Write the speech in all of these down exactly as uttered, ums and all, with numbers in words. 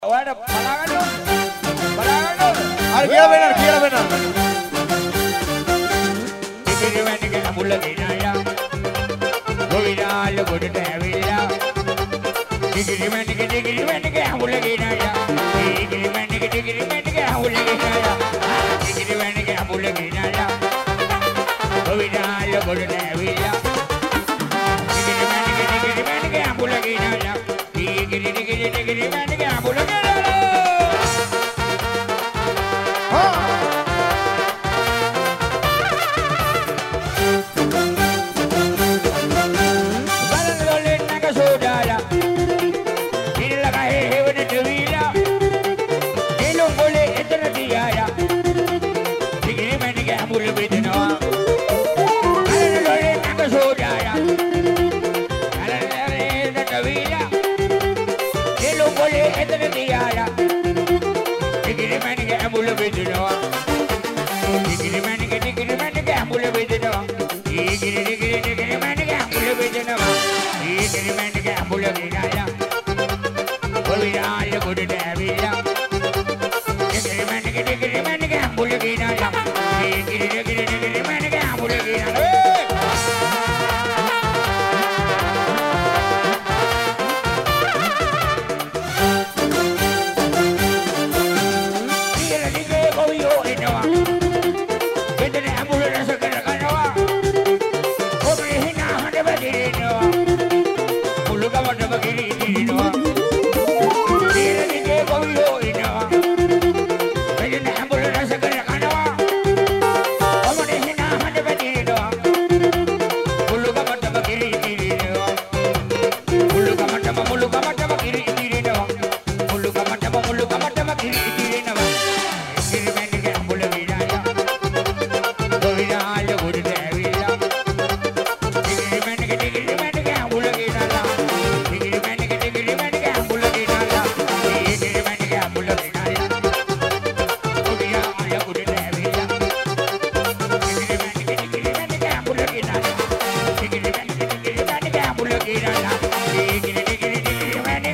ඔයාලට බලා ගන්න ඕනේ. බලා ගන්න ඕනේ. අර කියලා වෙනවා කියලා වෙනවා. ඉතිරි වෙන්නේ අමුල ගෙනාලා. ගොවිනාල ගොඩට ඇවිල්ලා. ඉතිරි වෙන්නේ ඉතිරි වෙන්නේ අමුල ගෙනාලා. ඉතිරි වෙන්නේ ඉතිරි වෙන්නේ අමුල ගෙනාලා. ඉතිරි වෙන්නේ අමුල ගෙනාලා. ගොවිනාල ගොඩට ඇවිල්ලා. ඉතිරි වෙන්නේ ඉතිරි වෙන්නේ අමුල ගෙනාලා. ඉතිරි ඉතිරි ඉතිරි වෙන්නේ අමුල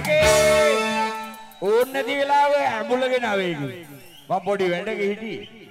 ඕන්න නැති වෙලාව ඇඹුලගෙන ආවේකි. මම පොඩි වැඩක හිටියේ.